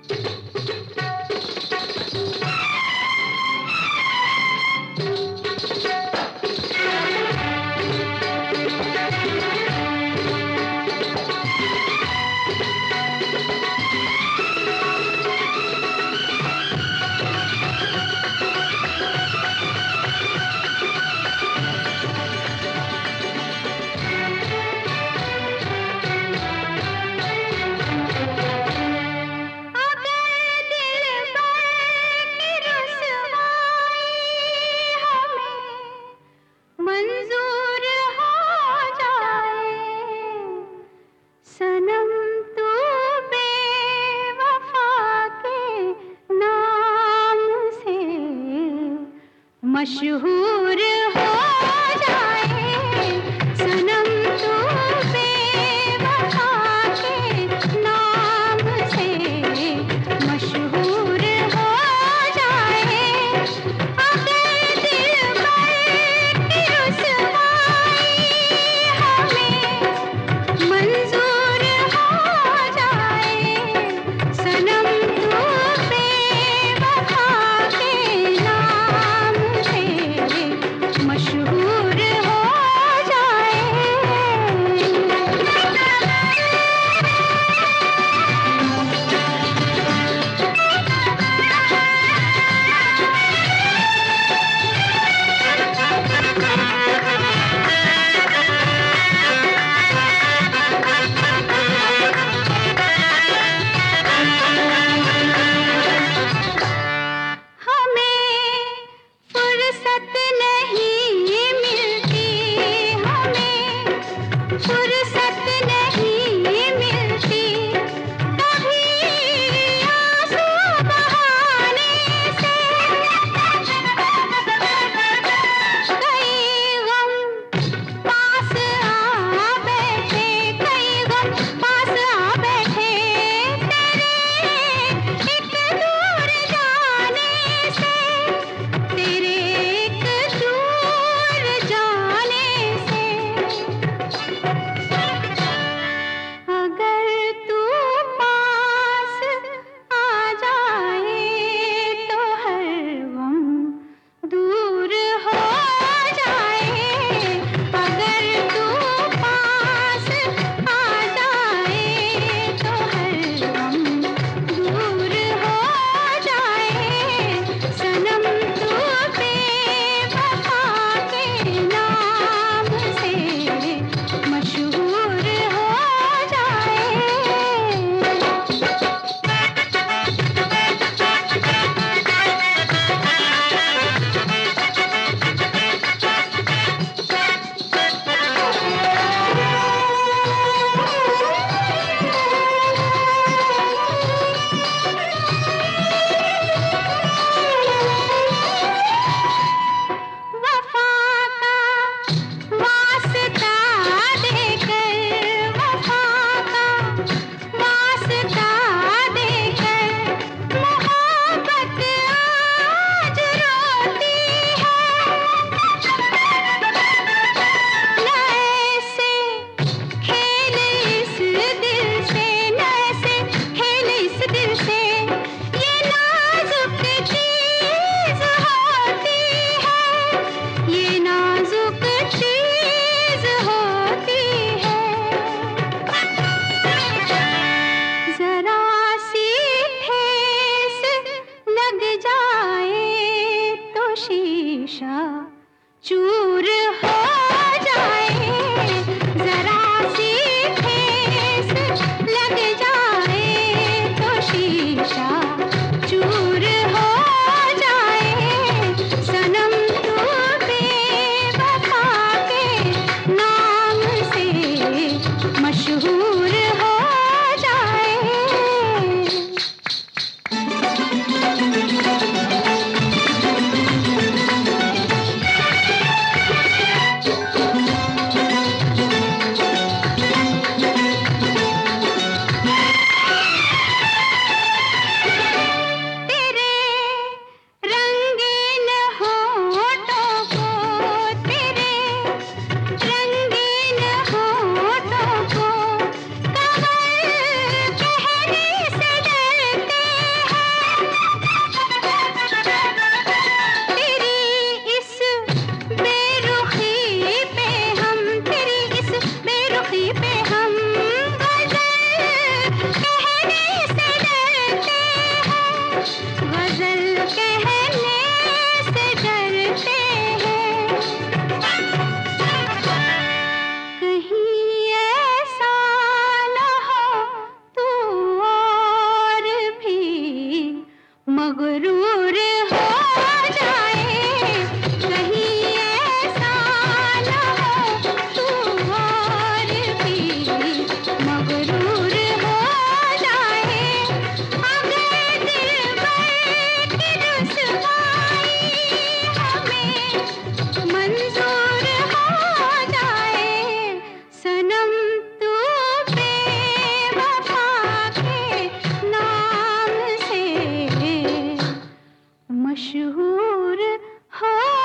मशहूर हो जाए सनम तू बेवफा के नाम से, मशहूर हो जाए अगर दिलबर की रुसवाई हमें मंजूर हो जाए, सनम तू बेवफा के नाम से मशहूर हो जाए। हमें फुर्सत नहीं मिलती, हमें फुर्सत नहीं मिलती, कभी आंसू बहाने से कई गम पास आ बैठे, कई गम पास आ बैठे तेरे एक दूर जाने से, तेरे एक दूर जाने से। अगर तू पास आ जाए तो हर गम दूर हो जाए, अगर तू पास आ जाए तो हर गम दूर हो जाए, सनम तू बेवफा के नाम से मशहूर हो जाए। वफा का वास्ता देकर, वफा का वास्ता देकर मोहब्बत आज रोती है। न ऐसे खेल इस दिल से, न ऐसे खेल इस दिल से, ये नाजुक चीज होती है, ये नाजुक चीज होती है। जरा सी ठेस लग जाए तो शीशा चूर हो जाए, जरा सी ठेस लग जाए तो शीशा चूर हो जाए, सनम तू बेवफा के नाम से मशहूर हो जाए। तेरे रंगीन होठों को, तेरे रंगीन होठों को हो